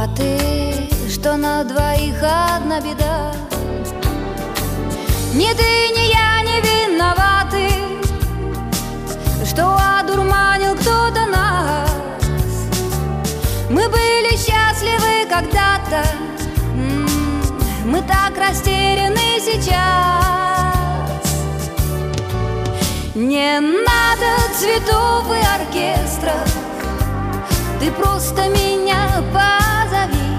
виноваты, что на двоих одна беда. Ни ты, ни я не виноваты, что одурманил кто-то нас. Мы были счастливы когда-то, мы так растеряны сейчас. Не надо цветов и оркестров, ты просто меня позови,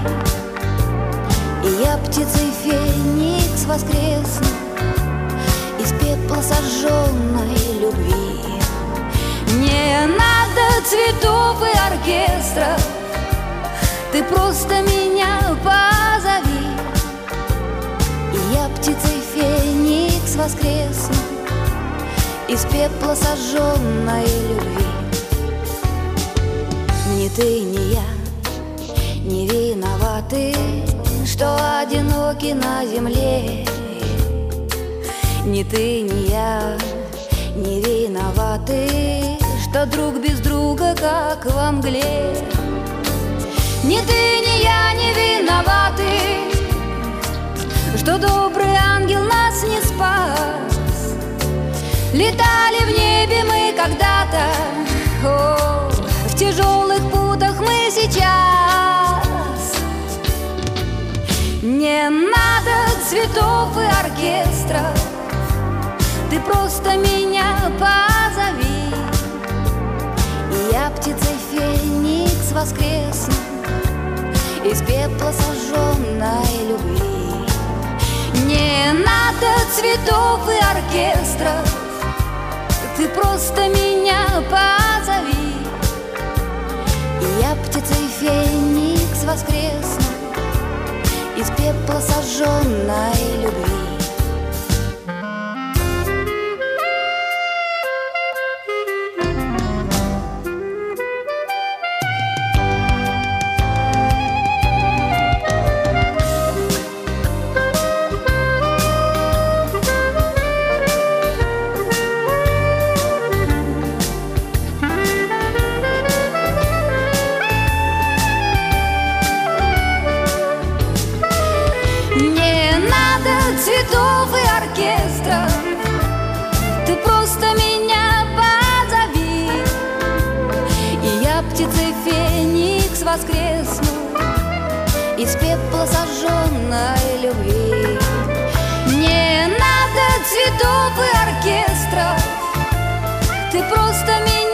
и я птицей феникс воскресну из пепла сожженной любви. Не надо цветов и оркестров, ты просто меня позови, и я птицей феникс воскресну из пепла сожженной любви. Ни ты, ни я не виноваты, что одиноки на земле. Ни ты, ни я не виноваты, что друг без друга, как во мгле. Ни ты, ни я не виноваты, что добрый ангел нас не спас. Летали в небе мы когда-то, о, в тяжелых путах мы сейчас. Не надо цветов и оркестров, ты просто меня позови, и я птицей феникс воскресну из пепла сожженной любви. Не надо цветов и оркестров, ты просто меня позови, и я птицей феникс воскресну из пепла сожженной любви. Цветов и оркестров, ты просто меня позови, и я птицей феникс воскресну из пепла сожженной любви. Не надо цветов и оркестров, ты просто меня